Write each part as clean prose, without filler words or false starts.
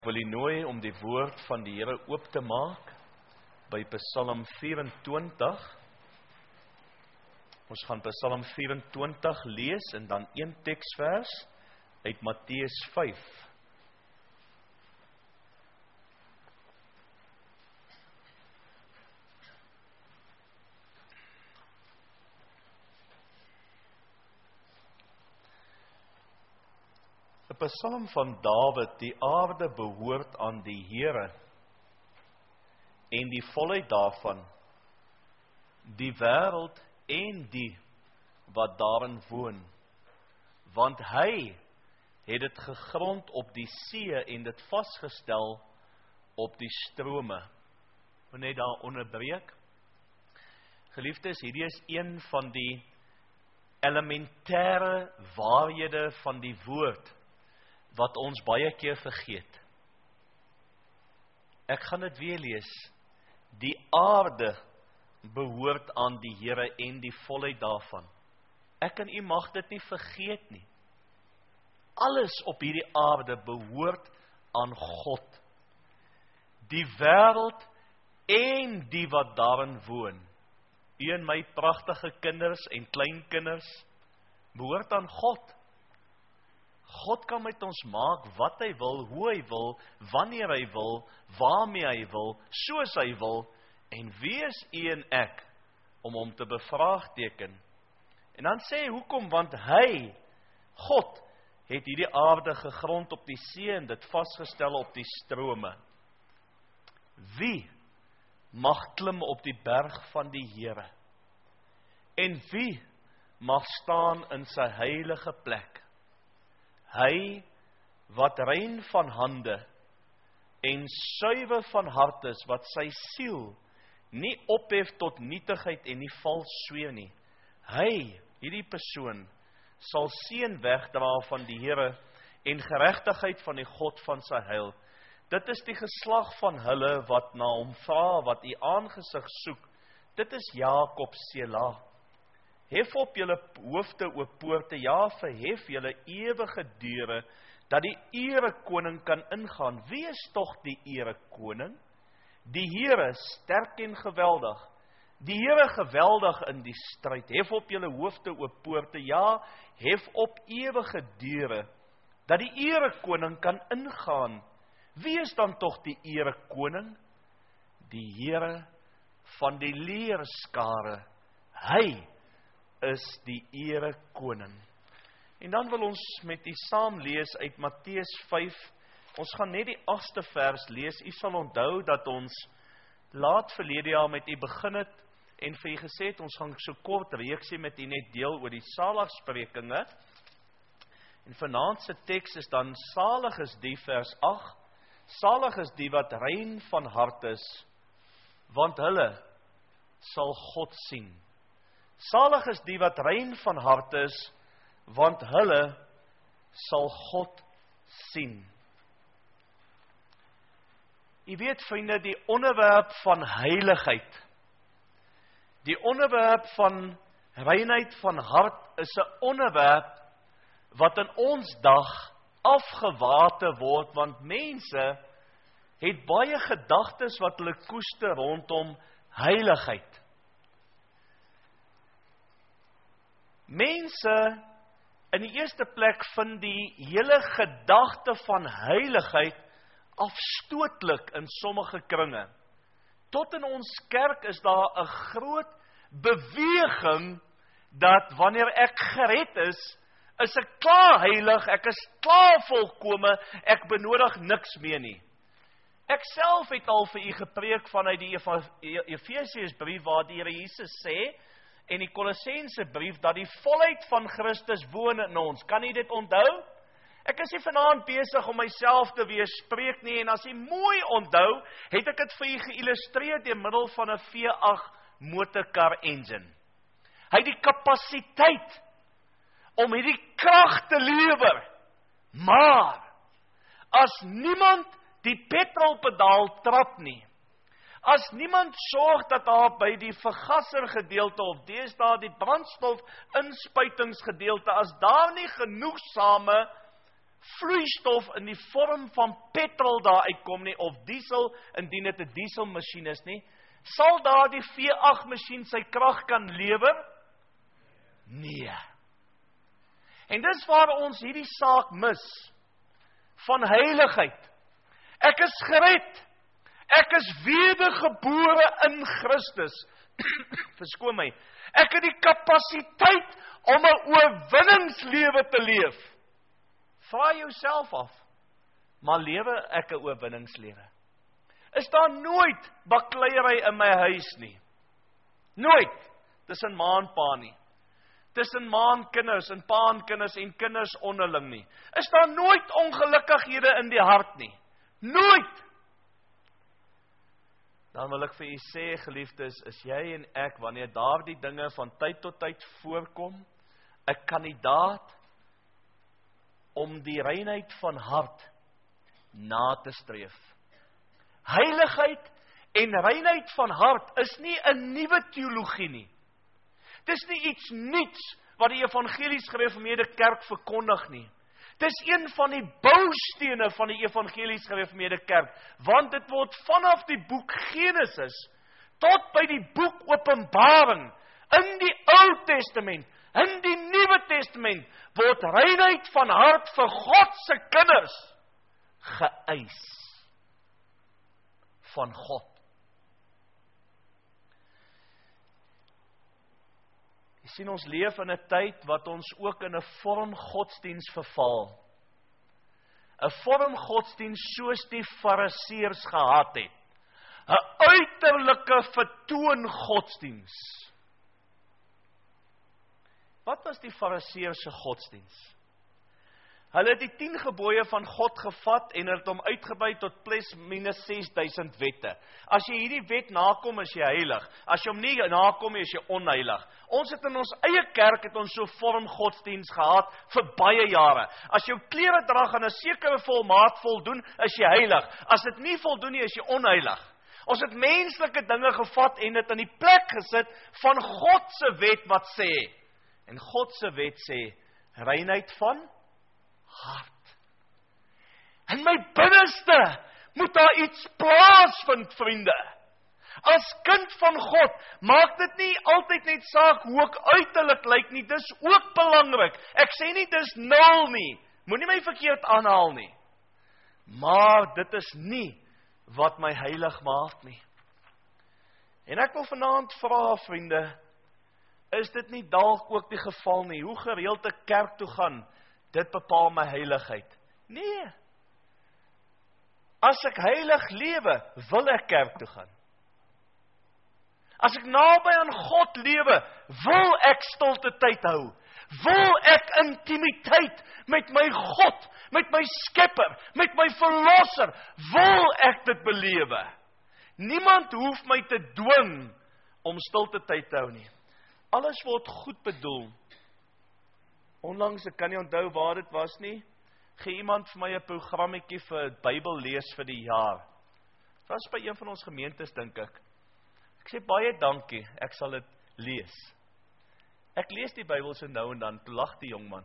Ek wil u nooi om die woord van die Here oop te maak by Psalm 24. Ons gaan Psalm 24 lees en dan een teksvers uit Matteus 5. Die Psalm van Dawid: die aarde behoort aan die Here en die volheid daarvan, die wêreld en die wat daarin woon, want hy het dit gegrond op die see en dit vasgestel op die strome. Ek wil net daar onderbreek. Geliefdes, hierdie is een van die elementêre waarhede van die woord wat ons baie keer vergeet. Ek gaan dit weer lees. Die aarde behoort aan die Here en die volheid daarvan. Ek en u mag dit nie vergeet nie. Alles op hierdie aarde behoort aan God. Die wêreld en die wat daarin woon. U en my pragtige kinders en kleinkinders behoort aan God. God kan met ons maak wat hy wil, hoe hy wil, wanneer hy wil, waarmee hy wil, soos hy wil, en wie is u en ek om hom te bevraagteken? En dan sê hy, hoekom? Want hy, God, het hierdie aarde gegrond op die see en dit vasgestel op die strome. Wie mag klim op die berg van die Here? En wie mag staan in sy heilige plek? Hy wat rein van hande en suiwer van hart is, wat sy siel nie ophef tot nietigheid en nie vals sweer nie. Hy, hierdie persoon, sal seën wegdra van die Here en geregtigheid van die God van sy heil. Dit is die geslag van hulle wat na hom vra, wat u aangesig soek. Dit is Jakob Sela. Hef op julle hoofde, o poorte, ja, verhef julle ewige deure, dat die erekoning kan ingaan. Wie is tog die erekoning? Die Here, sterk en geweldig. Die Here geweldig in die stryd. Hef op julle hoofde, o poorte, ja, hef op ewige deure, dat die erekoning kan ingaan. Wie is dan tog die erekoning? Die Here van die leerskare. Hy is die erekoning. En dan wil ons met u saam lees uit Matteus 5. Ons gaan net die 8ste vers lees. U sal onthou dat ons laat verlede jaar met u begin het en vir u gesê het, ons gaan so kort reeksie met u net deel oor die saligsprekinge. En vanaand se teks is dan: salig is die, vers 8, salig is die wat rein van hart is, want hulle sal God sien. Salig is die wat rein van hart is, want hulle sal God sien. U weet, vriende, die onderwerp van heiligheid, die onderwerp van reinheid van hart is 'n onderwerp wat in ons dag afgewate word, want mense het baie gedagtes wat hulle koester rondom heiligheid. Mense in die eerste plek vind die hele gedagte van heiligheid afstootlik in sommige kringe. Tot in ons kerk is daar 'n groot beweging dat wanneer ek gered is ek klaar heilig, ek is klaar volkome, ek benodig niks meer nie. Ek self het al vir u gepreek vanuit die Efesiërsbrief waar die Here Jesus sê, en die Kolossense brief, dat die volheid van Christus woon in ons. Kan u dit onthou? Ek is nie vanaand besig om myself te weerspreek nie, en as u mooi onthou, het ek dit vir u geïllustreer deur middel van 'n V8 motorkar engine. Hy het die kapasiteit om hierdie krag te lewer, maar as niemand die petrolpedaal trap nie, as niemand sorg dat daar by die vergassergedeelte of deesdae die brandstof inspuitingsgedeelte, as daar nie genoegsame vloeistof in die vorm van petrol daar uitkom nie, of diesel, indien dit 'n dieselmasjien is nie, sal daar die V8 masjien sy krag kan lewer? Nee. En dis waar ons hierdie saak mis, van heiligheid. Ek is gered, ek is wedergebore in Christus, verskoon my, ek het die kapasiteit om 'n oorwinningslewe te leef. Vra jouself af, maar lewe ek 'n oorwinningslewe? Is daar nooit bakleierery in my huis nie? Nooit, tussen ma en pa nie. Tussen ma en kinders, en pa en kinders onderling nie. Is daar nooit ongelukkighede in die hart nie? Nooit! Dan wil ek vir u sê, geliefdes, is jy en ek, wanneer daardie dinge van tyd tot tyd voorkom, 'n kandidaat om die reinheid van hart na te streef. Heiligheid en reinheid van hart is nie 'n nuwe teologie nie. Dis nie iets nuuts wat die Evangelies Gereformeerde Kerk verkondig nie. Dis een van die boustene van die Evangelies Gereformeerde Kerk, want dit word vanaf die boek Genesis tot by die boek Openbaring, in die Ou Testament, in die Nuwe Testament, word reinheid van hart vir God se kinders geëis van God. Jy sien, ons leef in 'n tyd wat ons ook in 'n vorm godsdiens verval. 'n Vorm godsdiens soos die Fariseërs gehad het. 'n Uiterlike vertoon godsdiens. Wat was die Fariseërs se godsdiens? Hulle het die 10 gebooie van God gevat en het hom uitgebrei tot plus minus 6000 wette. As jy hierdie wet nakom, is jy heilig. As jy hom nie nakom, is jy onheilig. Ons het in ons eie kerk het ons so vorm godsdiens gehad vir baie jare. As jou klere drag aan 'n sekere volmaat voldoen, is jy heilig. As dit nie voldoen nie, is jy onheilig. Ons het menslike dinge gevat en dit in die plek gesit van God se wet wat sê. En God se wet sê, reinheid van hart. In my binneste moet daar iets plaasvind, vriende. As kind van God, maak dit nie altyd net saak hoe ek uiterlik lyk nie, dis ook belangrik. Ek sê nie dis nul nie, moenie my verkeerd aanhaal nie. Maar dit is nie wat my heilig maak nie. En ek wil vanaand vra, vriende, is dit nie dalk ook die geval nie, hoe gereeld ek kerk toe gaan, dit bepaal my heiligheid? Nee. As ek heilig lewe, wil ek kerk toe gaan. As ek naby aan God lewe, wil ek stilte tyd hou. Wil ek intimiteit met my God, met my Skepper, met my Verlosser, wil ek dit belewe. Niemand hoef my te dwing om stilte tyd te hou nie. Alles word goed bedoel. Onlangs, ek kan nie onthou waar dit was nie, gee iemand vir my 'n programmetjie vir Bybel lees vir die jaar. Dit was by een van ons gemeentes, dink ek. Ek sê baie dankie, ek sal dit lees. Ek lees die Bybel so nou en dan, toe lag die jongman.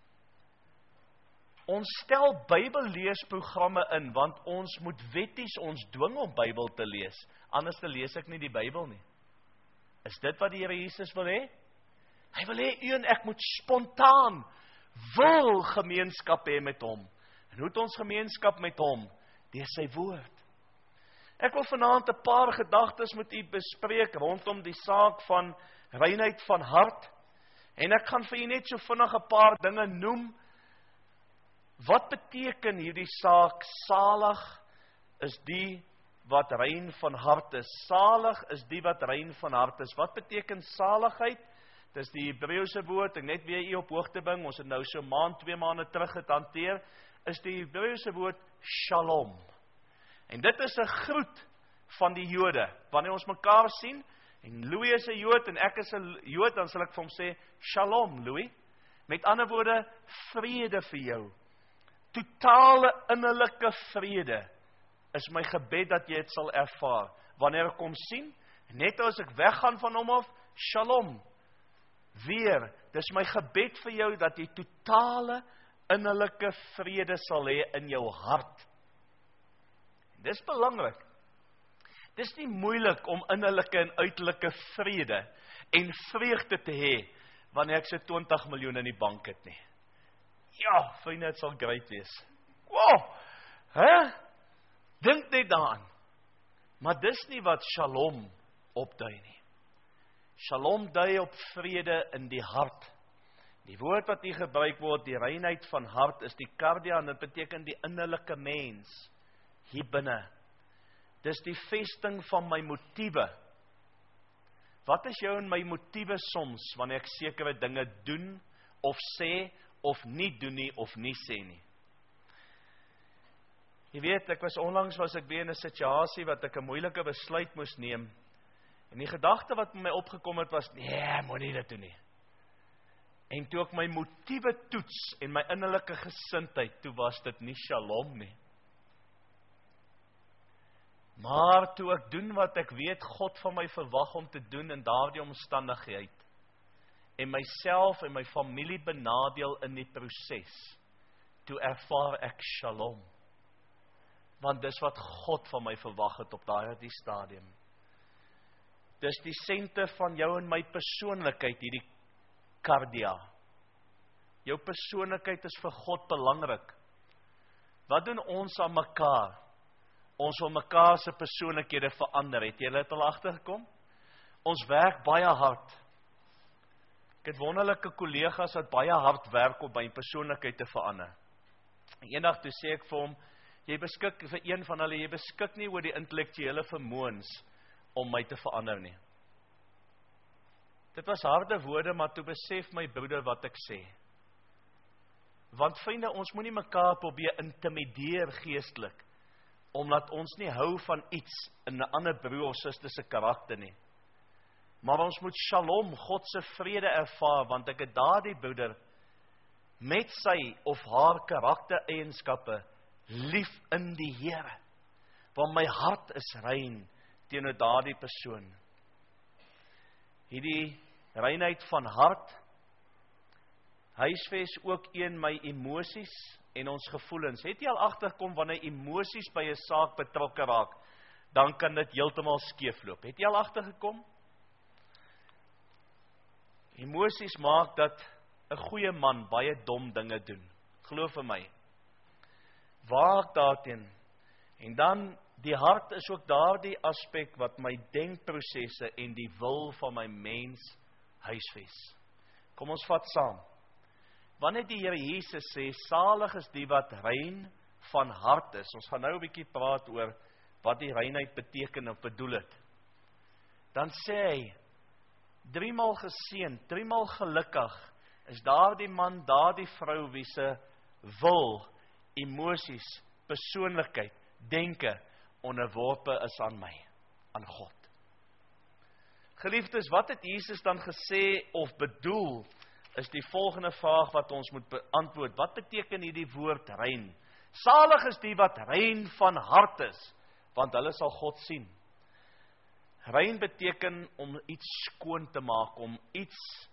Ons stel Bybelleesprogramme in, want ons moet wetties ons dwing om Bybel te lees. Anders te lees ek nie die Bybel nie. Is dit wat die Here Jesus wil hê? Hy wil hê u en ek moet spontaan wil gemeenskap hê met hom. En hoe het ons gemeenskap met hom? Deur sy woord. Ek wil vanaand 'n paar gedagtes met u bespreek rondom die saak van reinheid van hart. En ek gaan vir u net so vinnig 'n paar dinge noem. Wat beteken hierdie saak? Salig is die wat rein van hart is. Salig is die wat rein van hart is. Wat beteken saligheid? Dis die Hebreëse woord, ek net weer u op hoogte bring, ons het nou so maand, 2 maande terug het hanteer, is die Hebreëse woord shalom. En dit is 'n groet van die Jode. Wanneer ons mekaar sien, en Louis is 'n Jood en ek is 'n Jood, dan sal ek vir hom sê, shalom Louis. Met ander woorde, vrede vir jou. Totale innerlike vrede is my gebed dat jy dit sal ervaar. Wanneer ek hom sien, net as ek weggaan van hom af, shalom. Weer, dis my gebed vir jou dat jy totale innerlike vrede sal hê in jou hart. Dis belangrik. Dis nie moeilik om innerlike en uiterlike vrede en vreugde te hê, wanneer ek so 20 miljoen in die bank het nie. Ja, vriende, het sal great wees. Wow, dink net daaraan. Maar dis nie wat Shalom opdui nie. Shalom dui op vrede in die hart. Die woord wat hier gebruik word, die reinheid van hart, is die kardia, en dit beteken die innerlike mens, hier binne. Dis die vesting van my motiewe. Wat is jou en my motiewe soms, wanneer ek sekere dinge doen, of sê, of nie doen nie, of nie sê nie? Jy weet, onlangs was ek weer in 'n situasie, wat ek 'n moeilike besluit moes neem, en die gedagte wat met my opgekom het was, nee, moenie dit doen nie. En toe ek my motiewe toets, en my innerlike gesindheid, toe was dit nie Shalom nie. Maar toe ek doen wat ek weet God van my verwag om te doen in daardie omstandigheid, en myself en my familie benadeel in die proses, toe ervaar ek Shalom. Want dis wat God van my verwag het op daardie stadium. Dis die senter van jou en my persoonlikheid, hierdie kardia. Jou persoonlikheid is vir God belangrik. Wat doen ons aan mekaar? Ons wil mekaar se persoonlikhede verander. Het julle dit al agtergekom? Ons werk baie hard. Ek het wonderlike kollegas wat baie hard werk om my persoonlikheid te verander. En eendag toe sê ek vir hom, jy beskik nie oor die intellektuele vermoëns om my te verander nie. Dit was harde woorde, maar toe besef my broeder wat ek sê. Want vriende, ons moenie mekaar probeer intimideer geestelik, omdat ons nie hou van iets in 'n ander broer of suster se karakter nie. Maar ons moet Shalom, God se vrede ervaar, want ek het daardie broeder met sy of haar karaktereienskappe lief in die Here. Want my hart is rein teenoor daardie persoon. Hierdie reinheid van hart huisves ook een my emosies en ons gevoelens. Het jy al agterkom wanneer emosies by 'n saak betrokke raak, dan kan dit heeltemal skeefloop. Het jy al agtergekom? Emosies maak dat 'n goeie man baie dom dinge doen. Glo vir my. Waak daarteen. En dan, die hart is ook daardie aspek wat my denkprosesse en die wil van my mens huisves. Kom ons vat saam. Wanneer die Here Jesus sê, salig is die wat rein van hart is. Ons gaan nou 'n bietjie praat oor wat die reinheid beteken of bedoel het. Dan sê hy, 3 maal geseënd, 3 maal gelukkig is daardie man, daardie vrou wie se wil, emosies, persoonlikheid, denke onderworpe is aan my, aan God. Geliefdes, wat het Jesus dan gesê of bedoel, is die volgende vraag wat ons moet beantwoord. Wat beteken hierdie woord rein? Salig is die wat rein van hart is, want hulle sal God sien. Rein beteken om iets skoon te maak, om iets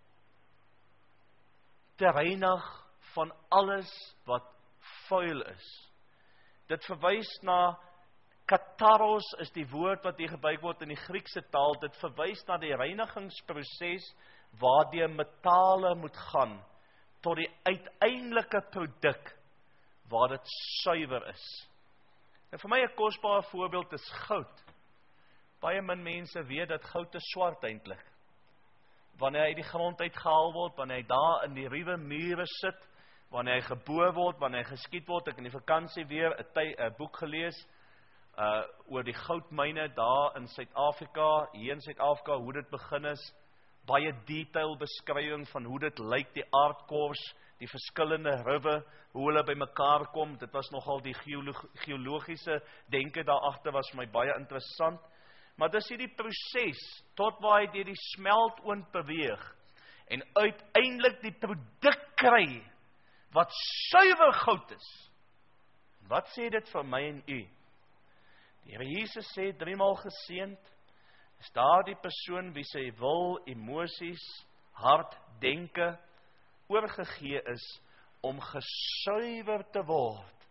te reinig van alles wat vuil is. Dit verwys na kataros is die woord wat hier gebruik word in die Griekse taal. Dit verwys na die reinigingsproses waardeur metale moet gaan tot die uiteindelike produk waar dit suiwer is. En vir my 'n kosbare voorbeeld is goud. Baie min mense weet dat goud is swart eintlik. Wanneer hy uit die grond uitgehaal word, wanneer hy daar in die ruwe mure sit, wanneer hy geboor word, wanneer hy geskiet word. Ek in die vakansie weer 'n boek gelees oor die goudmyne daar in Suid-Afrika, hier in Suid-Afrika, hoe dit begin is. Baie detail beskrywing van hoe dit lyk, die aardkors, die verskillende ruwe, hoe hulle by mekaar kom. Dit was nogal die geologiese denke daar agter was vir my baie interessant. Maar dis hierdie proses tot waar hy deur die smeltoond beweeg en uiteindelik die produk kry wat suiwer goud is. Wat sê dit vir my en u? Die Here Jesus sê 3 maal geseënd is daardie persoon wie sy wil, emosies, hart, denke oorgegee is om gesuiwer te word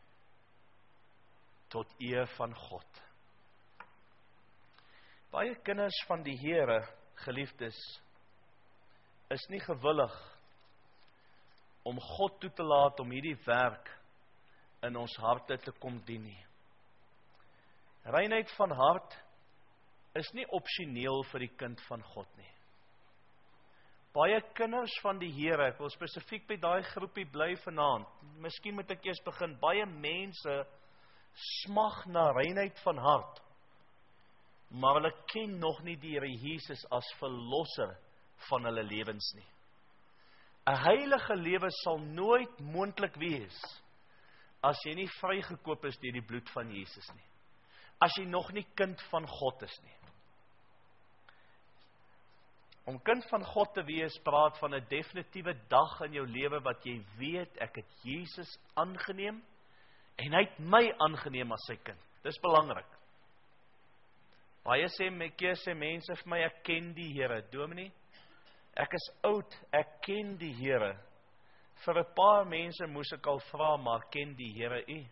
tot eer van God. Baie kinders van die Here, geliefdes, is nie gewillig om God toe te laat om hierdie werk in ons harte te kom dien nie. Reinheid van hart is nie opsioneel vir die kind van God nie. Baie kinders van die Here, ek wil spesifiek by daai groepie bly vanaand, miskien moet ek eers begin, baie mense smag na reinheid van hart, maar hulle ken nog nie die Here Jesus as verlosser van hulle lewens nie. 'n Heilige lewe sal nooit moontlik wees as jy nie vrygekoop is deur die bloed van Jesus nie. As jy nog nie kind van God is nie. Om kind van God te wees, praat van 'n definitiewe dag in jou lewe wat jy weet, ek het Jesus aangeneem en hy het my aangeneem as sy kind. Dis belangrik. Baie keer sê mense vir my, ek ken die Here. Dominee, ek is oud, ek ken die Here. Vir 'n paar mense moes ek al vra, maar ken die Here u?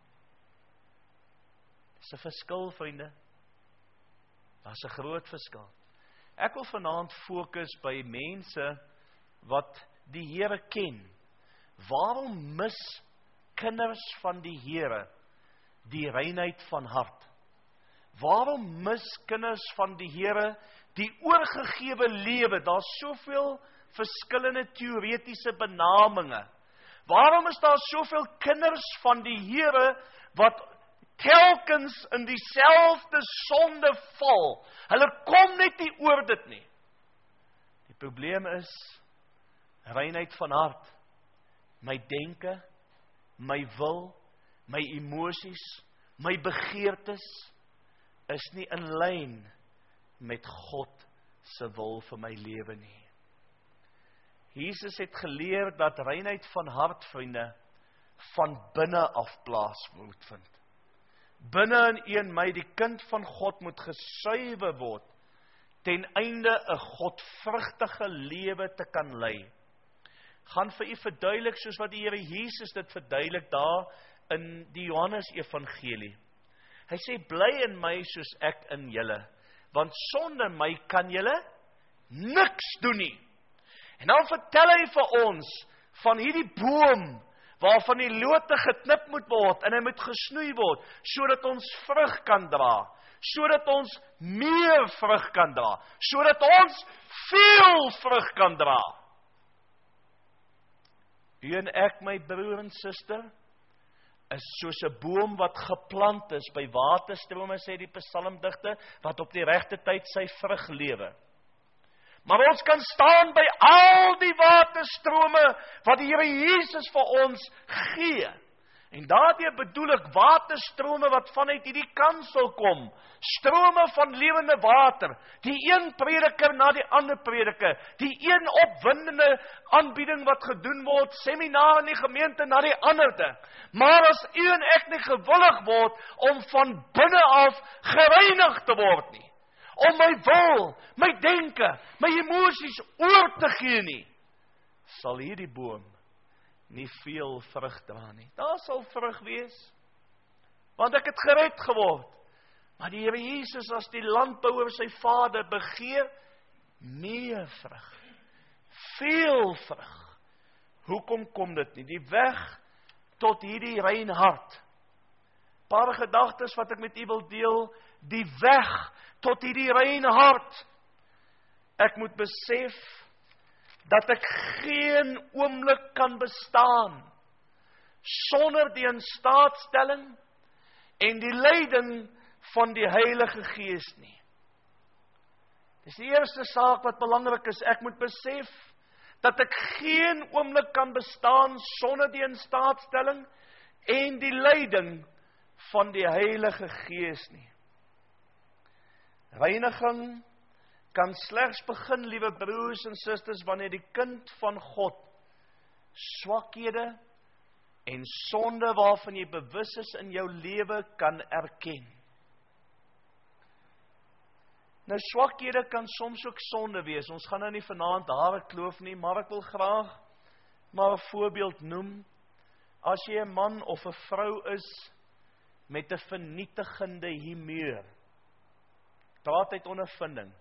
Dis 'n verskil, vriende. Daar's 'n groot verskil. Ek wil vanaand fokus by mense wat die Here ken. Waarom mis kinders van die Here die reinheid van hart? Waarom mis kinders van die Here die oorgegewe lewe? Daar's soveel verskillende teoretiese benaminge. Waarom is daar soveel kinders van die Here wat telkens in dieselfde sonde val? Hulle kom net nie oor dit nie. Die probleem is reinheid van hart. My denke, my wil, my emosies, my begeertes is nie in lyn met God se wil vir my lewe nie. Jesus het geleer dat reinheid van hart, vriende, van binne af plaas moet vind. Binne in een my, die kind van God, moet gesuiwer word, ten einde 'n godvrugtige lewe te kan lei. Gaan vir u verduidelik, soos wat die Here Jesus dit verduidelik daar in die Johannes Evangelie. Hy sê, bly in my soos ek in julle, want sonder my kan julle niks doen nie. En dan vertel hy vir ons van hierdie boom, waarvan die lote geknip moet word, en hy moet gesnoei word, sodat ons vrug kan dra, sodat ons meer vrug kan dra, sodat ons veel vrug kan dra. U en ek, my broer en suster, is soos 'n boom wat geplant is by waterstrome, sê die psalmdigter, wat op die regte tyd sy vrug lewe. Maar ons kan staan by al die waterstrome wat die Here Jesus vir ons gee. En daardie bedoel ek waterstrome wat vanuit hierdie kansel kom. Strome van lewende water. Die een prediker na die ander prediker. Die een opwindende aanbieding wat gedoen word, seminar in die gemeente na die andere. Maar as u en ek nie gewillig word om van binne af gereinig te word nie, om my wil, my denke, my emosies oor te gee nie, sal hierdie boom nie veel vrug dra nie. Daar sal vrug wees, want ek het gered geword. Maar die Here Jesus as die landbouer sy Vader begeer meer vrug, veel vrug. Hoekom kom dit nie? Die weg tot hierdie rein hart. Paar gedagtes wat ek met u wil deel, die weg tot hierdie reine hart. Ek moet besef dat ek geen oomblik kan bestaan sonder die instaatstelling en die leiding van die Heilige Gees nie. Dis die eerste saak wat belangrik is. Ek moet besef dat ek geen oomblik kan bestaan sonder die instaatstelling en die leiding van die Heilige Gees nie. Reiniging kan slegs begin, liewe broers en susters, wanneer die kind van God swakhede en sonde waarvan jy bewus is in jou lewe kan erken. Nou, swakhede kan soms ook sonde wees. Ons gaan nou nie vanaand daar kloof nie, maar ek wil graag maar 'n voorbeeld noem. As jy 'n man of 'n vrou is met 'n vernietigende humeur, praat uit ondervinding,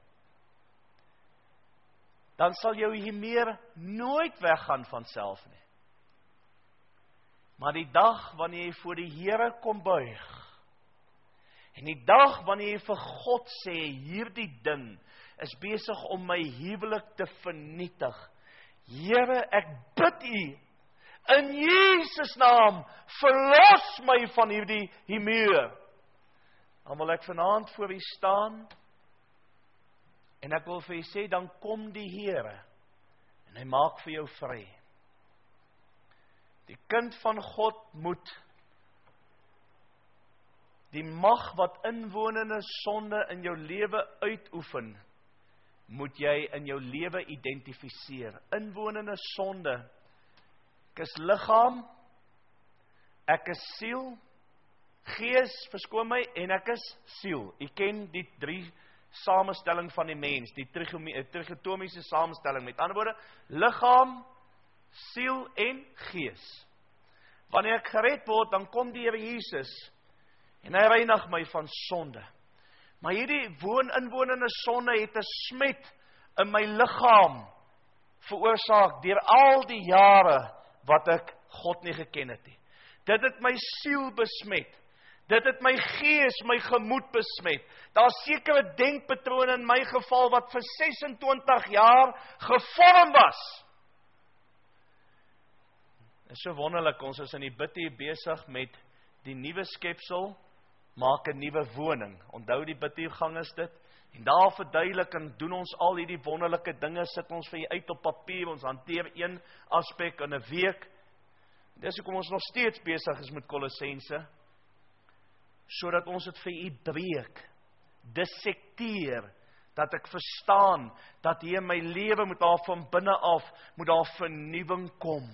dan sal jou humeur nooit weggaan van self nie. Maar die dag wanneer jy voor die Here kom buig, en die dag wanneer jy vir God sê, hierdie ding is besig om my huwelik te vernietig. Here, ek bid U, in Jesus naam, verlos my van hierdie humeur. Dan wil ek vanaand voor U staan, en ek wil vir U sê, dan kom die Here, en Hy maak vir jou vry. Die kind van God moet die mag wat inwonende sonde in jou lewe uitoefen, moet jy in jou lewe identifiseer. Inwonende sonde, ek is liggaam, ek is siel, gees, verskoon my, en ek is siel. Jy ken die 3 samestelling van die mens, die trigotomiese samestelling, met ander woorde, liggaam, siel en gees. Wanneer ek gered word, dan kom die Here Jesus, en Hy reinig my van sonde. Maar hierdie inwonende sonde het 'n smet in my liggaam veroorsaak deur al die jare wat ek God nie geken het nie. Dit het my siel besmet. Dit het my gees, my gemoed besmet. Daar's sekere denkpatrone in my geval wat vir 26 jaar gevorm was. Dit is so wonderlik, ons is in die bid hier besig met die nuwe skepsel, maak 'n nuwe woning. Onthou die bidhuurgang is dit. En daar verduidelik en doen ons al hierdie wonderlike dinge, sit ons vir jy uit op papier, ons hanteer een aspek in 'n week. Dis hoekom ons nog steeds besig is met Kolossense, sodat ons dit vir U breek, dissekteer, dat ek verstaan, dat hier in my lewe moet daar van binne af, moet daar vernuwing kom.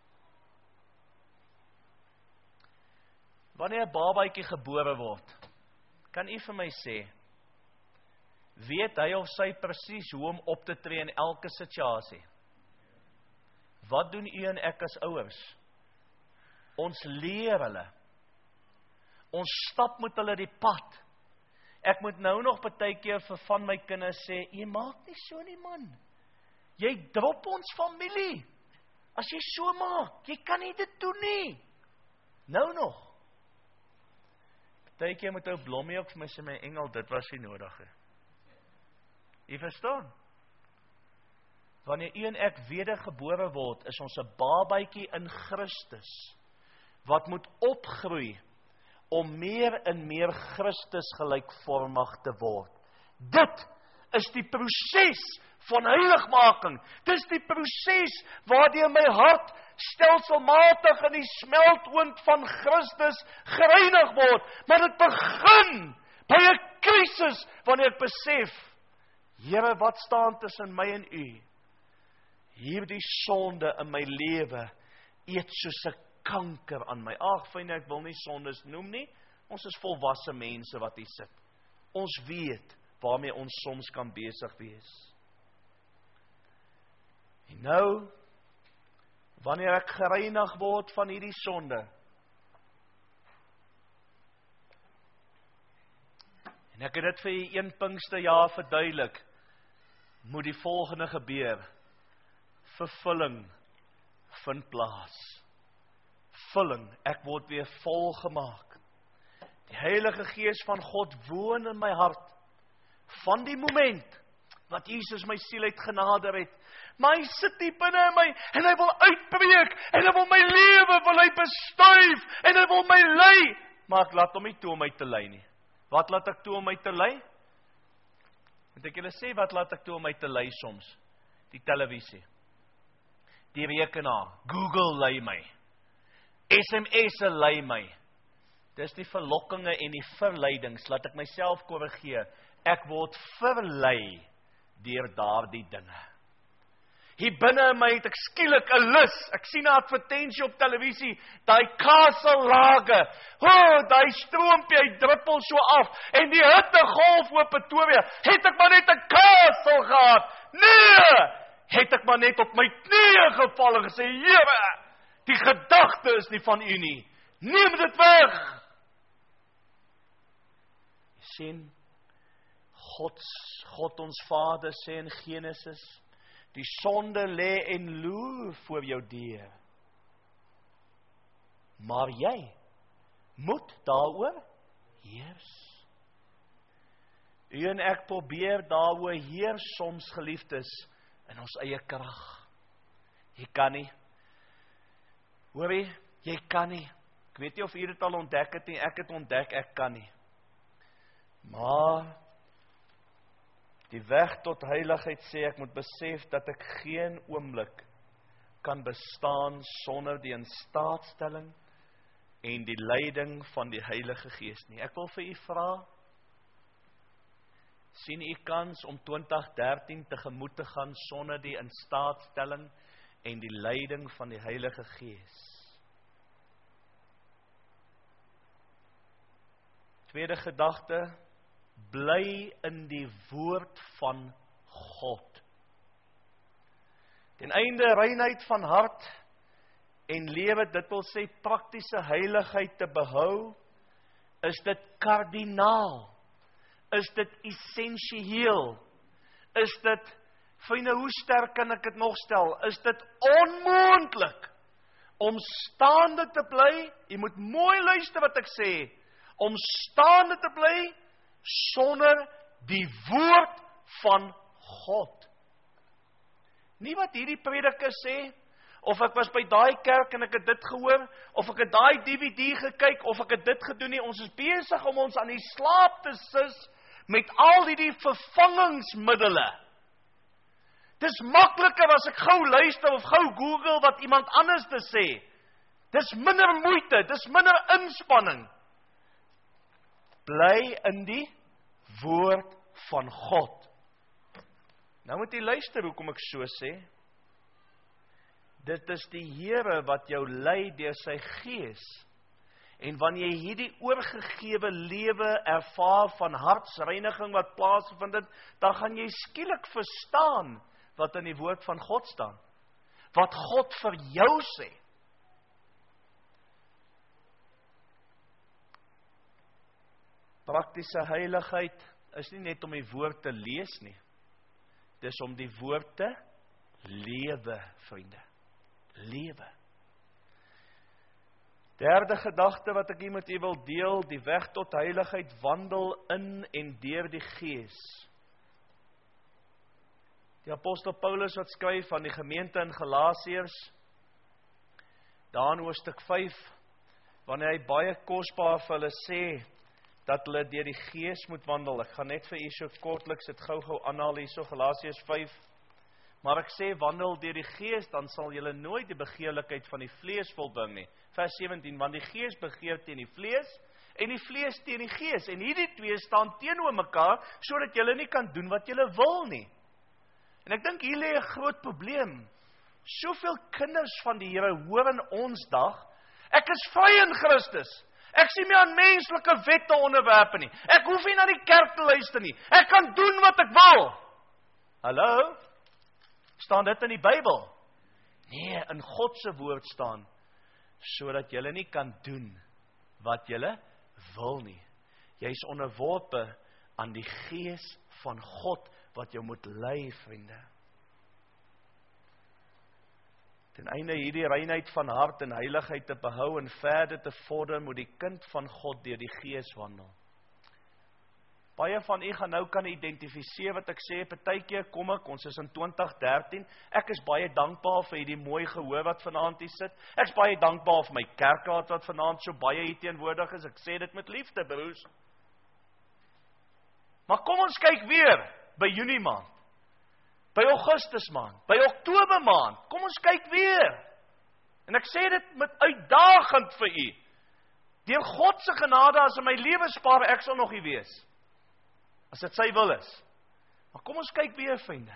Wanneer 'n babatjie gebore word, kan U vir my sê, weet hy of sy presies hoe om op te tree in elke situasie? Wat doen U en ek as ouers? Ons leer hulle. Ons stap met hulle die pad. Ek moet nou nog partykeer vir van my kinders sê, jy maak nie so nie man. Jy drop ons familie. As jy so maak, jy kan nie dit doen nie. Nou nog. Partykeer moet ou Blommie ook vir my sê, my engel, dit was nie nodig. Jy verstaan? Wanneer U en ek wedergebore word, is ons 'n babatjie in Christus, wat moet opgroei, om meer en meer Christus gelykvormig te word. Dit is die proses van heiligmaking. Dis die proses waardeur my hart stelselmatig in die smeltoond van Christus gereinig word. Maar dit begin by 'n krisis wanneer ek besef, Here, wat staan tussen my en U? Hierdie sonde in my lewe eet soos 'n kanker aan my. Ag, fyn, ek wil nie sondes noem nie. Ons is volwasse mense wat hier sit. Ons weet waarmee ons soms kan besig wees. En nou, wanneer ek gereinig word van hierdie sonde, en ek het dit vir U 1 Pinksterjaar verduidelik, moet die volgende gebeur. Vervulling vind plaas. Vulling, ek word weer vol gemaak. Die Heilige Gees van God woon in my hart, van die moment wat Jesus my siel uit genader het. Maar hy sit hier binne in my, en hy wil uitbreek, en hy wil my lewe, wil hy bestuif, en hy wil my lei. Maar ek laat hom nie toe om my te lei nie. Wat laat ek toe om my te lei? Moet ek julle sê, wat laat ek toe om my te lei soms? Die televisie, die rekenaar, Google lei my, SMS'e lei my. Dis die verlokkinge en die verleidings, laat ek myself korrigeer. Ek word verlei deur daardie dinge. Hier binne in my het ek skielik 'n lus. Ek sien 'n advertensie op televisie, daai Kasellage. Daai stroompie, hy druppel so af, en die hittegolf oor Pretoria, het ek maar net 'n kasel gehad. Nee! het ek maar net op my knieë geval en gesê, Here, die gedagte is nie van U nie. Neem dit weg. Jy sien, God ons Vader sê in Genesis, die sonde lê en loer voor jou deur. Maar jy moet daaroor heers. U en ek probeer daaroor heers soms, geliefdes, in ons eie krag. Jy kan nie. Hoor jy kan nie. Ek weet nie of u dit al ontdek het nie, ek het ontdek, ek kan nie. Maar die weg tot heiligheid sê, ek moet besef dat ek geen oomblik kan bestaan sonder die instaatstelling en die leiding van die Heilige Gees nie. Ek wil vir u vra, sien u kans om 2013 tegemoet te gaan sonder die instaatstelling en die leiding van die Heilige Gees? Tweede gedagte, bly in die woord van God. Ten einde reinheid van hart en lewe, dit wil sê praktiese heiligheid te behou, is dit kardinaal, is dit essensieel, is dit, vriende, hoe sterk kan ek dit nog stel, is dit onmoontlik om staande te bly, jy moet mooi luister wat ek sê, om staande te bly sonder die woord van God. Nie wat hierdie prediker sê, of ek was by daai kerk en ek het dit gehoor, of ek het daai DVD gekyk, of ek het dit gedoen nie, ons is besig om ons aan die slaap te sis, met al die vervangingsmiddele. Dis makliker as ek gou luister, of gou Google wat iemand anders te sê. Dis minder moeite, dis minder inspanning. Bly in die woord van God. Nou moet jy luister hoekom ek so sê. Dit is die Here wat jou lei deur sy Gees. En wanneer jy hierdie oorgegewe lewe ervaar van hartsreiniging wat plaasvind het, dan gaan jy skielik verstaan wat in die woord van God staan. Wat God vir jou sê. Praktiese heiligheid is nie net om die woord te lees nie. Dis om die woord te lewe, vriende. Lewe. Derde gedagte wat ek hier met u wil deel, die weg tot heiligheid wandel in en deur die Gees. Die apostel Paulus wat skryf aan die gemeente in Galasiërs, daar in hoofstuk 5, wanneer hy baie kosbaar vir hulle sê, dat hulle deur die Gees moet wandel. Ek gaan net vir u so kortliks dit gou aanhaal hierso, Galasiërs 5. Maar ek sê, wandel deur die Gees, dan sal julle nooit die begeerlikheid van die vlees volbring nie. Vers 17, want die Gees begeer teen die vlees, en die vlees teen die Gees. En hierdie twee staan teenoor mekaar, sodat julle nie kan doen wat julle wil nie. En ek dink hier lê 'n groot probleem. Soveel kinders van die Here hoor in ons dag, ek is vry in Christus. Ek sien my aan menslike wette onderwerpe nie. Ek hoef nie na die kerk te luister nie. Ek kan doen wat ek wil. Hallo? Staan dit in die Bybel? Nee, in God se woord staan, sodat julle nie kan doen wat julle wil nie. Jy is onderworpe aan die Gees van God, wat jou moet lei, vriende. Ten einde hierdie reinheid van hart en heiligheid te behou en verder te vorder, moet die kind van God deur die Gees wandel. Baie van u gaan nou kan identifiseer wat ek sê, partykeer kom ek, ons is in 2013, ek is baie dankbaar vir hierdie mooi gehoor wat vanaand hier sit, ek is baie dankbaar vir my kerkraad wat vanaand so baie hier teenwoordig is, ek sê dit met liefde, broers. Maar kom ons kyk weer, by Junie maand, by Augustus maand, by Oktober maand, kom ons kyk weer, en ek sê dit met uitdagend vir u, deur God se genade, as in my lewe spaar, ek sal nog nie wees, as dit sy wil is. Maar kom ons kyk weer, vriende.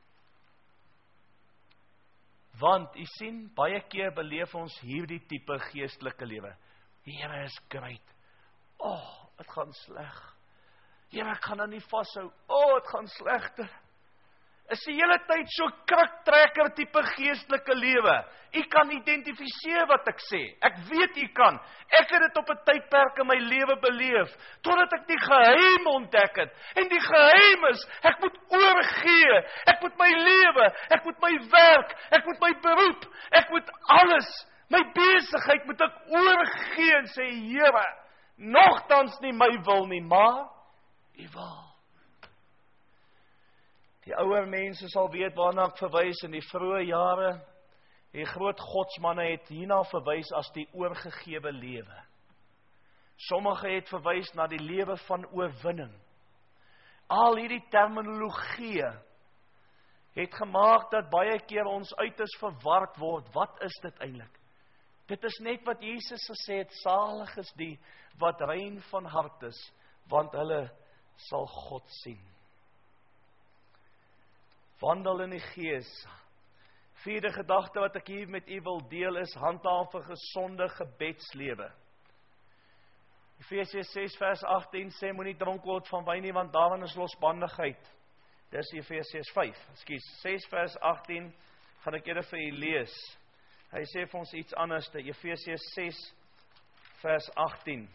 Want, u sien, baie keer beleef ons hierdie tipe geestelike lewe. Die Here is great. Het gaan sleg. Here, ek gaan nou nie vashou. Het gaan slegter. is die hele tyd so kriktrekker tipe geestelike lewe. U kan identifiseer wat ek sê. Ek weet u kan. Ek het dit op 'n tydperk in my lewe beleef, totdat ek die geheim ontdek het. En die geheim is, ek moet oorgee. Ek moet my lewe, ek moet my werk, ek moet my beroep, ek moet alles, my besigheid moet ek oorgee en sê, Here, nogtans nie my wil nie, maar u wil. Die ouer mense sal weet waarna ek verwys in die vroeë jare. Die groot godsmanne het hierna verwys as die oorgegewe lewe. Sommige het verwys na die lewe van oorwinning. Al hierdie terminologie het gemaak dat baie keer ons uiters verward word. Wat is dit eintlik? Dit is net wat Jesus gesê het, salig is die wat rein van hart is, want hulle sal God sien. Wandel in die Gees. Vierde gedagte wat ek hier met u wil deel is, handhaaf 'n gesonde gebedslewe. Efesiërs 6 vers 18 sê, moenie dronk word van wyn nie, want daarin is losbandigheid. Dis Efesiërs 6 vers 18, gaan ek eerder vir u lees. Hy sê vir ons iets anders, Efesiërs 6 vers 18.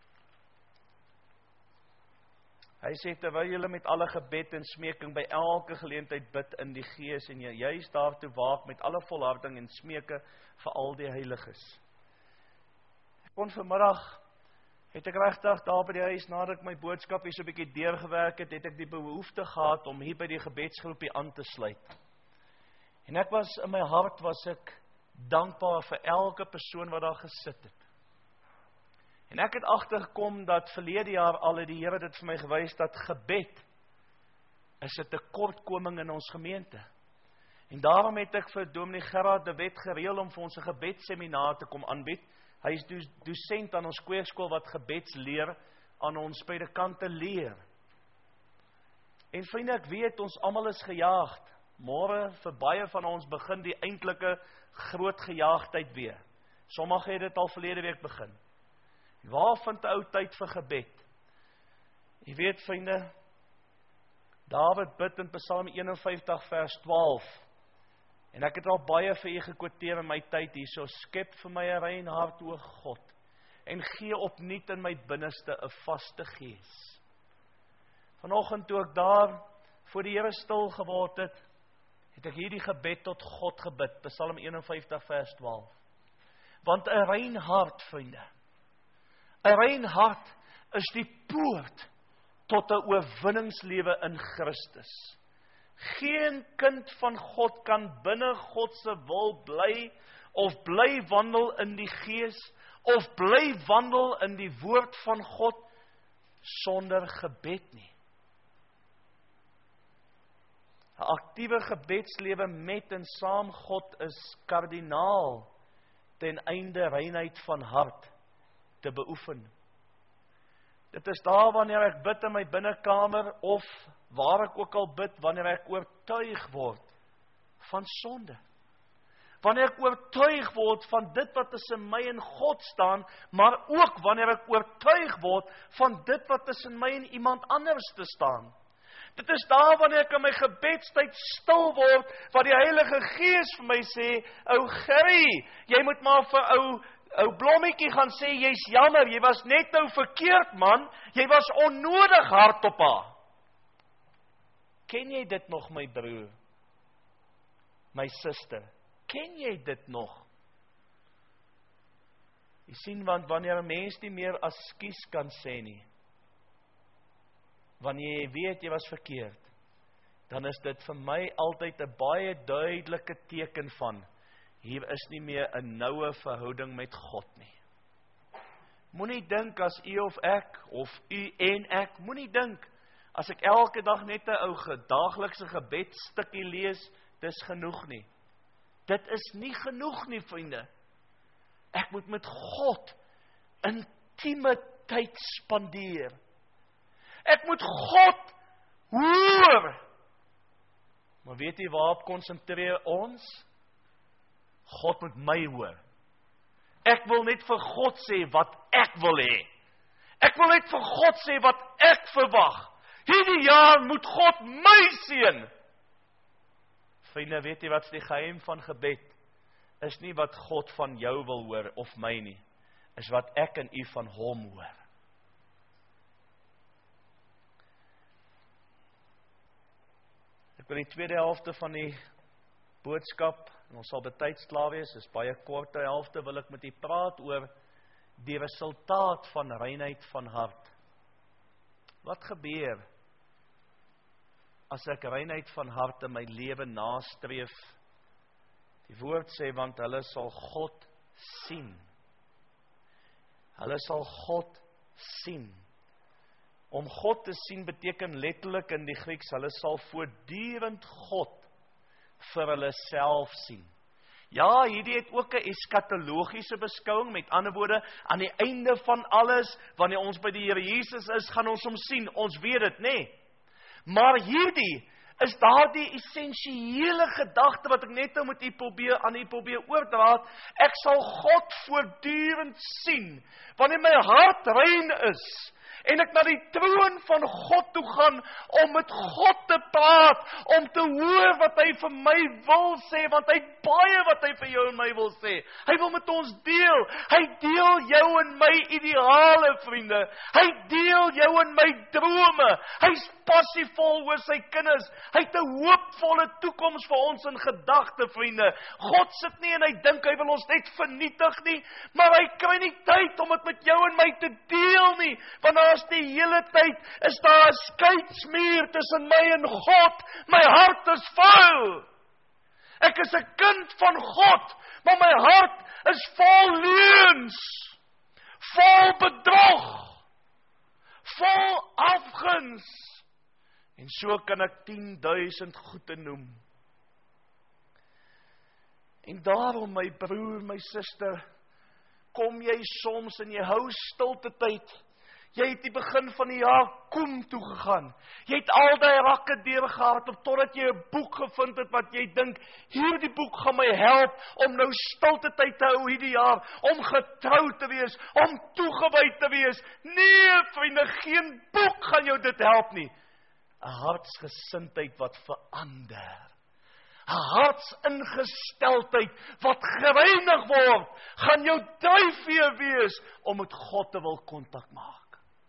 Hy sê, terwyl julle met alle gebed en smeking by elke geleentheid bid in die Gees en jy juist daartoe waak met alle volharding en smeke vir al die heiliges. Ek kon vanmiddag, het ek regtig daar by die huis, nadat ek my boodskap hier so 'n bietjie deurgewerk het, het ek die behoefte gehad om hier by die gebedsgroepie aan te sluit. En ek was, in my hart was ek dankbaar vir elke persoon wat daar gesit het. En ek het agtergekom dat verlede jaar al het die Here dit vir my gewys dat gebed is 'n tekortkoming in ons gemeente. En daarom het ek vir Dominee Gerard de Wet gereël om vir ons 'n gebedsseminaar te kom aanbied. Hy is dosent aan ons kweekskool wat gebedsleer aan ons predikante leer. En vriende, ek weet ons almal is gejaagd. Môre vir baie van ons begin die eintlike groot gejaagdheid weer. Sommige het dit al verlede week begin. Waar vind 'n ou tyd vir gebed? Jy weet, vriende, Dawid bid in Psalm 51 vers 12. En ek het al baie vir u gekwoteer in my tyd hierso. Skep vir my 'n rein hart, o God, en gee opnuut in my binneste 'n vaste gees. Vanoggend toe ek daar voor die Here stil geword het ek hierdie gebed tot God gebid, Psalm 51 vers 12. Want 'n rein hart, vriende, 'n rein hart is die poort tot 'n oorwinningslewe in Christus. Geen kind van God kan binne God se wil bly, of bly wandel in die Gees, of bly wandel in die woord van God, sonder gebed nie. 'n Aktiewe gebedslewe met en saam God is kardinaal ten einde reinheid van hart te beoefen. Dit is daar wanneer ek bid in my binnekamer, of waar ek ook al bid, wanneer ek oortuig word van sonde. Wanneer ek oortuig word van dit wat tussen my en God staan, maar ook wanneer ek oortuig word van dit wat tussen my en iemand anders te staan. Dit is daar wanneer ek in my gebedstyd stil word, waar die Heilige Gees vir my sê, ou Gerry, jy moet maar vir ou Blommetjie gaan sê, jy's jammer, jy was net nou verkeerd man, jy was onnodig hard op haar. Ken jy dit nog, my broer? My suster, ken jy dit nog? Jy sien, want wanneer 'n mens nie meer ekskuus kan sê nie, wanneer jy weet jy was verkeerd, dan is dit vir my altyd 'n baie duidelike teken van, hier is nie meer 'n noue verhouding met God nie. Moenie dink as u of ek, of u en ek, moenie dink, as ek elke dag net 'n ou daaglikse gebedstukkie lees, dis genoeg nie. Dit is nie genoeg nie, vriende. Ek moet met God intieme tyd spandeer. Ek moet God hoor. Maar weet jy waarop konsentreer ons? God moet my hoor. Ek wil net vir God sê wat ek wil hê. Ek wil net vir God sê wat ek verwag. Hierdie jaar moet God my seën. Vriende, weet jy wat is die geheim van gebed? Is nie wat God van jou wil hoor, of my nie. Is wat ek en u van hom hoor. Ek wil die tweede helfte van die boodskap, en ons sal betyds klaar wees, is baie korte helfte, wil ek met u praat oor die resultaat van reinheid van hart. Wat gebeur as ek reinheid van hart in my lewe nastreef? Die woord sê, want hulle sal God sien. Hulle sal God sien. Om God te sien beteken letterlik in die Grieks, hulle sal voortdurend God vir hulle self sien. Ja, hierdie het ook 'n eskatologiese beskouing, met ander woorde, aan die einde van alles, wanneer ons by die Here Jesus is, gaan ons hom sien, ons weet dit, nê? Maar hierdie is daardie essensiële gedagte wat ek net nou met aan u probeer oordra. Ek sal God voortdurend sien, wanneer my hart rein is, en ek na die troon van God toe gaan, om met God te praat, om te hoor wat hy vir my wil sê, want hy het baie wat hy vir jou en my wil sê. Hy wil met ons deel. Hy deel jou en my ideale, vriende. Hy deel jou en my drome. Hy's passievol oor sy kinders. Hy het 'n hoopvolle toekoms vir ons in gedagte, vriende. God sit nie en hy dink hy wil ons net vernietig nie, maar hy kry nie tyd om dit met jou en my te deel nie, want daar's die hele tyd, is daar 'n skeidsmuur tussen my en God. My hart is vuil. Ek is 'n kind van God, maar my hart is vol leuns, vol bedrog, vol afguns. En so kan ek 10.000 goede noem. En daarom, my broer, my suster, kom jy soms en jy hou stilte tyd. Jy het die begin van die jaar Koem toe gegaan. Jy het al die rakke deurgehardloop totdat jy 'n boek gevind het wat jy dink, hierdie boek gaan my help om nou stilte tyd te hou hierdie jaar, om getrou te wees, om toegewy te wees. Nee, vriende, geen boek gaan jou dit help nie. 'n Hartsgesindheid wat verander. 'n Hartsingesteldheid wat gereinig word, gaan jou dryfveer wees om met God te wil kontak maak.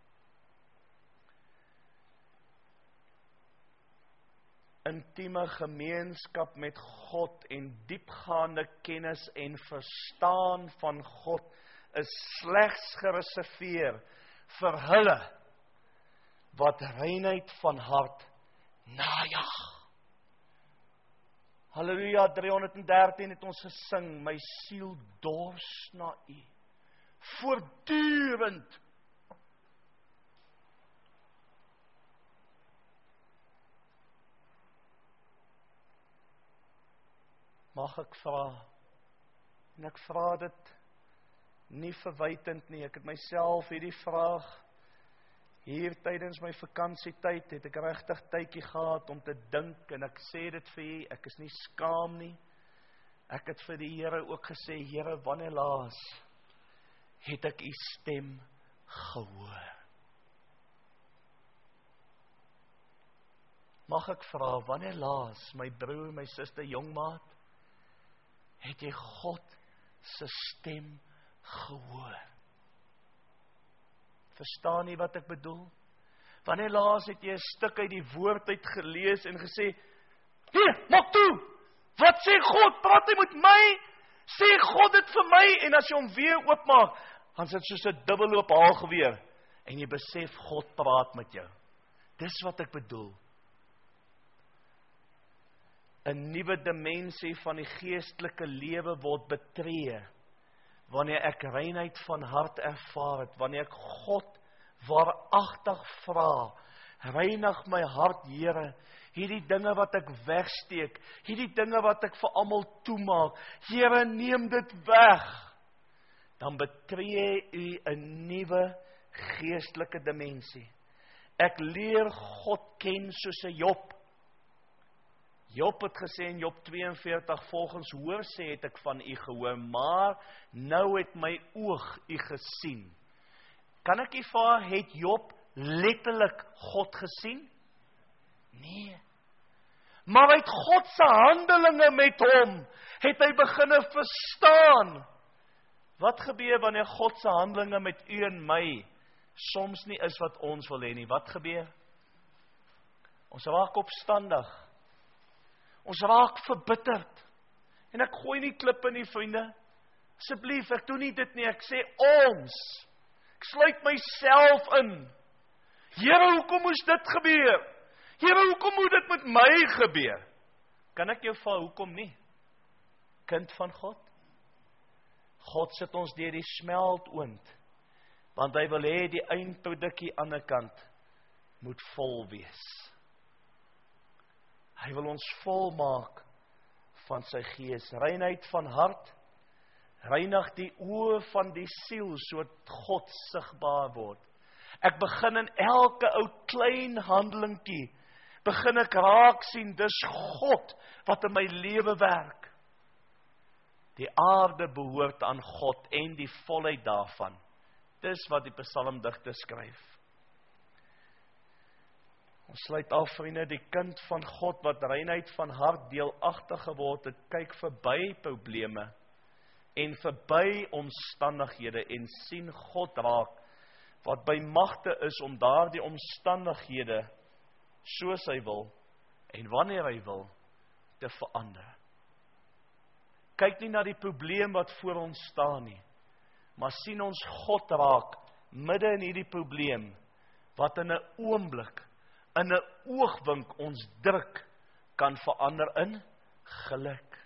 Intieme gemeenskap met God en diepgaande kennis en verstaan van God is slegs gereserveer vir hulle wat reinheid van hart najag. Halleluja, 313 het ons gesing, my siel dors na U. Voortdurend. Mag ek vra, en ek vra dit nie verwytend nie, ek het myself hierdie vraag, hier tydens my vakansietyd, het ek regtig tydjie gehad om te dink, en ek sê dit vir U, ek is nie skaam nie, ek het vir die Here ook gesê, Here, wanneer laas, het ek U stem gehoor. Mag ek vra, wanneer laas, my broer, my suster, jongmaat, het jy God se stem gehoor? Verstaan jy wat ek bedoel? Wanneer laas het jy 'n stuk uit die woord uit gelees en gesê, nee, maak toe, wat sê God, praat hy met my, sê God dit vir my, en as jy hom weer oopmaak, dan sit soos 'n dubbelloop haalgeweer, en jy besef God praat met jou. Dis wat ek bedoel. 'n nuwe dimensie van die geestelike lewe word betree, wanneer ek reinheid van hart ervaar het, wanneer ek God waaragtig vra, reinig my hart, Here, hierdie dinge wat ek wegsteek, hierdie dinge wat ek vir almal toemaak, Here, neem dit weg, dan betree U 'n nuwe geestelike dimensie. Ek leer God ken soos 'n Job. Job het gesê in Job 42, volgens hoor sê het ek van U gehoor, maar nou het my oog U gesien. Kan ek U vra, het Job letterlik God gesien? Nee. Maar uit God se handelinge met hom, het hy beginne verstaan. Wat gebeur wanneer God se handelinge met u en my, soms nie is wat ons wil hê nie? Wat gebeur? Ons raak opstandig. Ons raak verbitterd. En ek gooi nie klippe nie, vriende. Asseblief, ek doen nie dit nie, ek sê ons. Ek sluit myself in. Here, hoekom moes dit gebeur? Here, hoekom moet dit met my gebeur? Kan ek jou vra, hoekom nie? Kind van God? God sit ons deur die smeltoond, want hy wil hê die eindprodukkie aan die kant moet vol wees. Hy wil ons volmaak van sy gees. Reinheid van hart, reinig die oë van die siel, sodat God sigbaar word. Ek begin in elke ou klein handelingkie, begin ek raak sien, dis God wat in my lewe werk. Die aarde behoort aan God en die volheid daarvan. Dis wat die psalmdigter skryf. Ons sluit af, vriende, die kind van God wat reinheid van hart deelagtig geword het, kyk verby probleme en verby omstandighede en sien God raak, wat by magte is om daardie omstandighede, soos hy wil, en wanneer hy wil, te verander. Kyk nie na die probleem wat voor ons staan nie, maar sien ons God raak, midde in hierdie probleem, wat in 'n oomblik, in 'n oogwink ons druk, kan verander in geluk.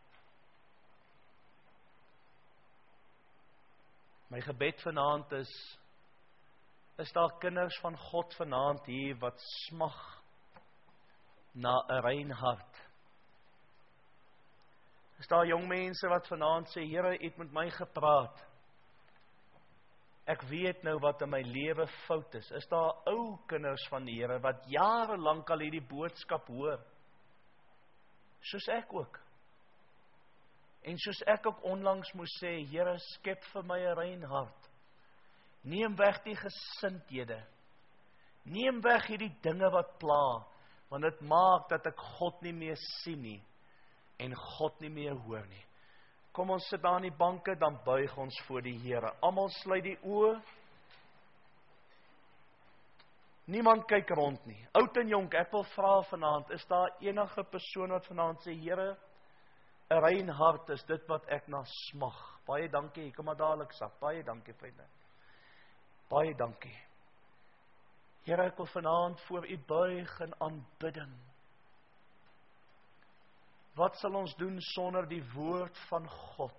My gebed vanaand is daar kinders van God vanaand hier, wat smag na 'n rein hart. Is daar jong mense wat vanaand sê, Here, U het met my gepraat. Ek weet nou wat in my lewe fout is. Is daar ou kinders van die Here wat jare lank al hierdie boodskap hoor? Soos ek ook. En soos ek ook onlangs moes sê, Here, skep vir my 'n rein hart. Neem weg die gesindhede. Neem weg hierdie dinge wat pla, want dit maak dat ek God nie meer sien nie en God nie meer hoor nie. Kom ons sit daar in die banke, dan buig ons voor die Here. Almal sluit die oë. Niemand kyk rond nie. Oud en jonk, ek wil vra vanaand, is daar enige persoon wat vanaand sê, Here, 'n rein hart is dit wat ek na smag. Baie dankie, kom maar dadelik sap. Baie dankie, vriende. Baie dankie. Here, ek wil vanaand voor U buig in aanbidding. Wat sal ons doen sonder die woord van God?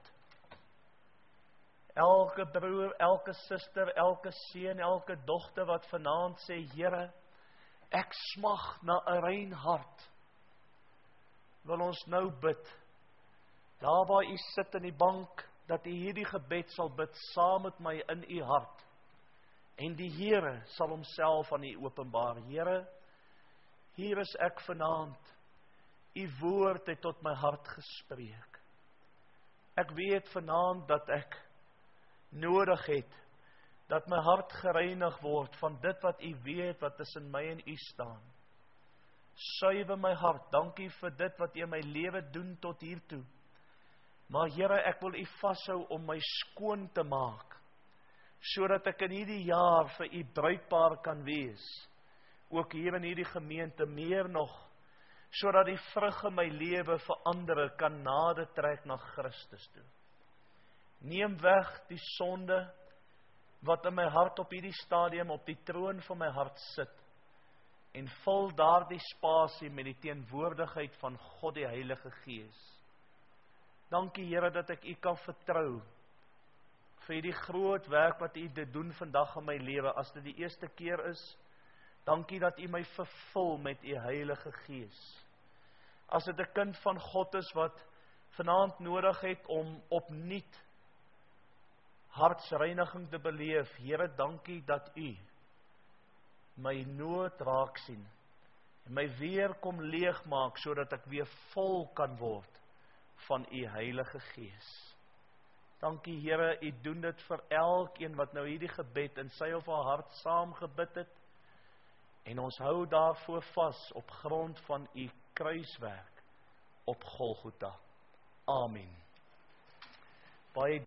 Elke broer, elke suster, elke seun, elke dogter wat vanaand sê, Here, ek smag na 'n rein hart. Wil ons nou bid, daar waar U sit in die bank, dat U hierdie gebed sal bid saam met my in U hart. En die Here sal homself aan U openbaar. Here, hier is ek vanaand. U woord het tot my hart gespreek. Ek weet vanaand dat ek nodig het, dat my hart gereinig word van dit wat U weet, wat tussen my en U staan. Suiwer my hart, dankie vir dit wat U in my lewe doen tot hiertoe. Maar Here, ek wil U vashou om my skoon te maak, sodat ek in hierdie jaar vir U bruikbaar kan wees. Ook hier in hierdie gemeente, meer nog, sodat die vrug in my lewe vir ander kan nader trek na Christus toe. Neem weg die sonde wat in my hart op hierdie stadium op die troon van my hart sit en vul daardie spasie met die teenwoordigheid van God die Heilige Gees. Dankie Here dat ek U kan vertrou vir die groot werk wat U dit doen vandag in my lewe. As dit die eerste keer is, dankie dat U my vervul met U Heilige Gees. As dit 'n kind van God is wat vanaand nodig het om opnuut hartsreiniging te beleef, Here, dankie dat U my nood raak sien en my weer kom leegmaak, sodat ek weer vol kan word van U Heilige Gees. Dankie Here, U doen dit vir elkeen wat nou hierdie gebed in sy of haar hart saam gebid het, en ons hou daarvoor vas op grond van U kruiswerk op Golgotha. Amen. Baie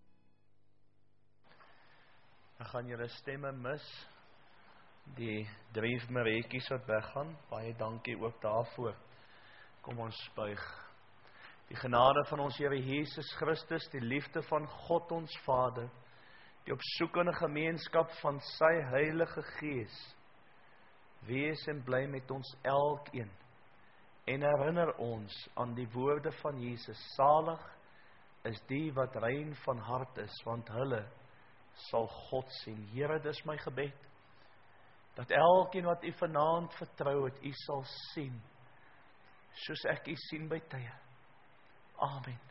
ek gaan julle stemme mis, die 3 Mareetjies wat weggaan, baie dankie ook daarvoor. Kom ons buig. Die genade van ons Here Jesus Christus, die liefde van God ons Vader, die opsoekende gemeenskap van sy Heilige Gees, wees en bly met ons elkeen, en herinner ons aan die woorde van Jesus, salig is die wat rein van hart is, want hulle sal God sien. Here, dis my gebed, dat elkeen wat U vanaand vertrou het, U sal sien, soos ek U sien by tye. Amen.